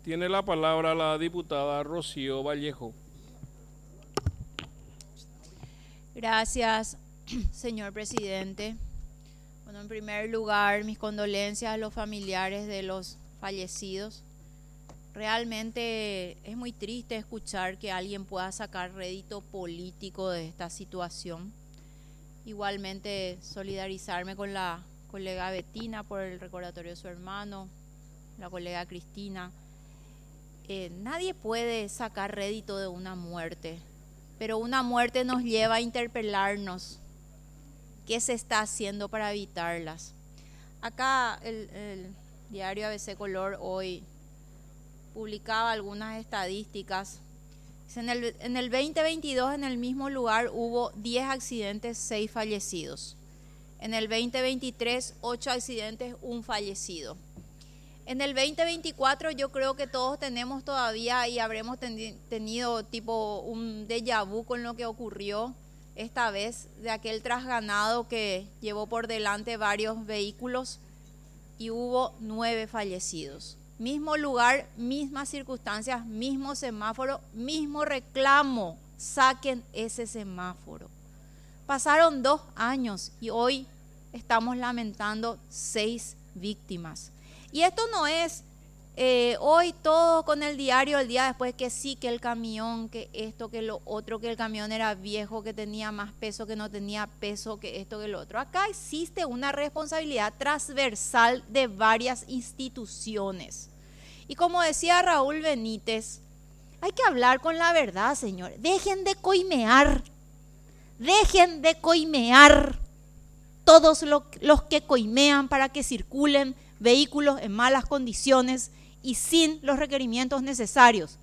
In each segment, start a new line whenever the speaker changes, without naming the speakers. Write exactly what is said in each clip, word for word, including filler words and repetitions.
Tiene la palabra la diputada Rocío Vallejo.
Gracias, señor presidente. Bueno, en primer lugar, mis condolencias a los familiares de los fallecidos. Realmente es muy triste escuchar que alguien pueda sacar rédito político de esta situación. Igualmente, solidarizarme con la colega Betina por el recordatorio de su hermano, la colega Cristina. Eh, nadie puede sacar rédito de una muerte, pero una muerte nos lleva a interpelarnos. ¿Qué se está haciendo para evitarlas? Acá el, el diario A B C Color hoy publicaba algunas estadísticas. En el, en el veinte veintidós en el mismo lugar hubo diez accidentes, seis fallecidos. En el veinte veintitrés, ocho accidentes, un fallecido. En el veinte veinticuatro yo creo que todos tenemos todavía y habremos ten, tenido tipo un déjà vu con lo que ocurrió esta vez de aquel trasganado que llevó por delante varios vehículos y hubo nueve fallecidos. Mismo lugar, mismas circunstancias, mismo semáforo, mismo reclamo. Saquen ese semáforo. Pasaron dos años y hoy estamos lamentando seis víctimas. Y esto no es eh, hoy todo con el diario el día después que sí, que el camión, que esto, que lo otro, que el camión era viejo, que tenía más peso, que no tenía peso, que esto, que lo otro. Acá existe una responsabilidad transversal de varias instituciones. Y como decía Raúl Benítez, hay que hablar con la verdad, señor. Dejen de coimear, dejen de coimear todos los, los que coimean para que circulen vehículos en malas condiciones y sin los requerimientos necesarios.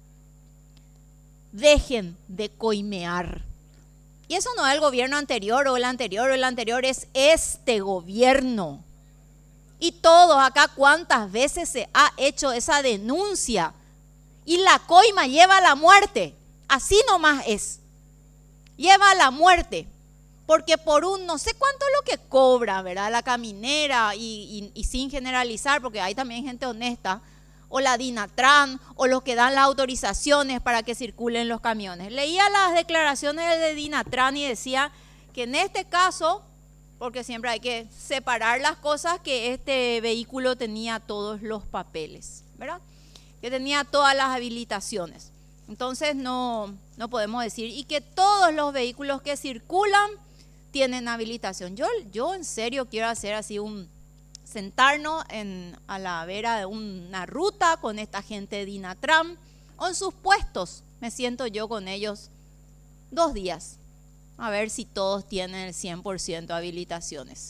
Dejen de coimear. Y eso no es el gobierno anterior o el anterior o el anterior, es este gobierno. Y todos acá, ¿cuántas veces se ha hecho esa denuncia? Y la coima lleva a la muerte. Así nomás es. Lleva a la muerte. Porque por un no sé cuánto es lo que cobra, ¿verdad? La caminera y, y, y sin generalizar, porque hay también gente honesta, o la Dinatran, o los que dan las autorizaciones para que circulen los camiones. Leía las declaraciones de Dinatran y decía que en este caso, porque siempre hay que separar las cosas, que este vehículo tenía todos los papeles, ¿verdad? Que tenía todas las habilitaciones. Entonces no, no podemos decir, y que todos los vehículos que circulan tienen habilitación. Yo, yo en serio quiero hacer así un, sentarnos en, a la vera de una ruta con esta gente de Dinatran, o en sus puestos, me siento yo con ellos dos días, a ver si todos tienen el cien por ciento de habilitaciones.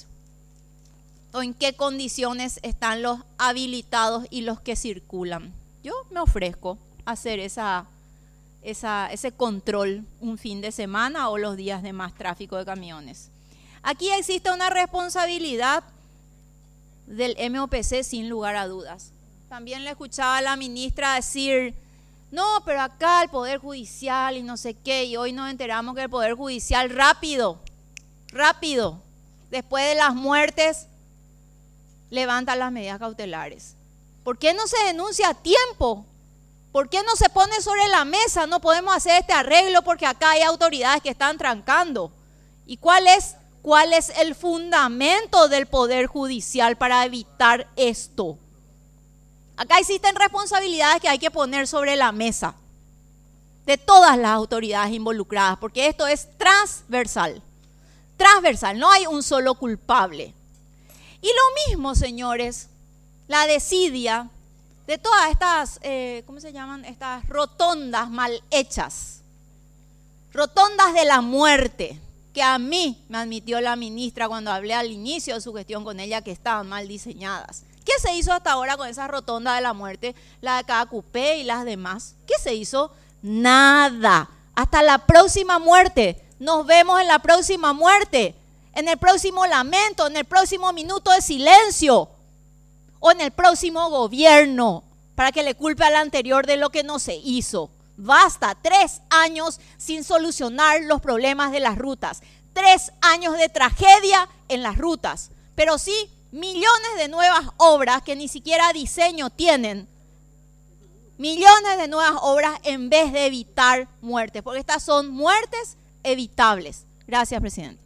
O en qué condiciones están los habilitados y los que circulan. Yo me ofrezco a hacer esa... Esa, ese control un fin de semana o los días de más tráfico de camiones. Aquí existe una responsabilidad del M O P C sin lugar a dudas. También le escuchaba a la ministra decir, no, pero acá el Poder Judicial y no sé qué, y hoy nos enteramos que el Poder Judicial rápido, rápido, después de las muertes, levanta las medidas cautelares. ¿Por qué no se denuncia a tiempo? ¿Por qué no se pone sobre la mesa? No podemos hacer este arreglo porque acá hay autoridades que están trancando. ¿Y cuál es, cuál es el fundamento del Poder Judicial para evitar esto? Acá existen responsabilidades que hay que poner sobre la mesa de todas las autoridades involucradas, porque esto es transversal. Transversal, no hay un solo culpable. Y lo mismo, señores, la desidia de todas estas, eh, ¿cómo se llaman? Estas rotondas mal hechas, rotondas de la muerte, que a mí me admitió la ministra cuando hablé al inicio de su gestión con ella que estaban mal diseñadas. ¿Qué se hizo hasta ahora con esas rotondas de la muerte? La de Cacupé y las demás. ¿Qué se hizo? Nada. Hasta la próxima muerte. Nos vemos en la próxima muerte, en el próximo lamento, en el próximo minuto de silencio. O en el próximo gobierno, para que le culpe al anterior de lo que no se hizo. Basta, tres años sin solucionar los problemas de las rutas. Tres años de tragedia en las rutas. Pero sí, millones de nuevas obras que ni siquiera diseño tienen millones de nuevas obras en vez de evitar muertes, porque estas son muertes evitables. Gracias, presidente.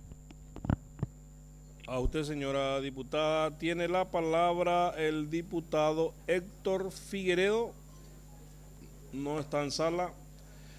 A usted, señora diputada, tiene la palabra el diputado Héctor Figueredo. No está en sala.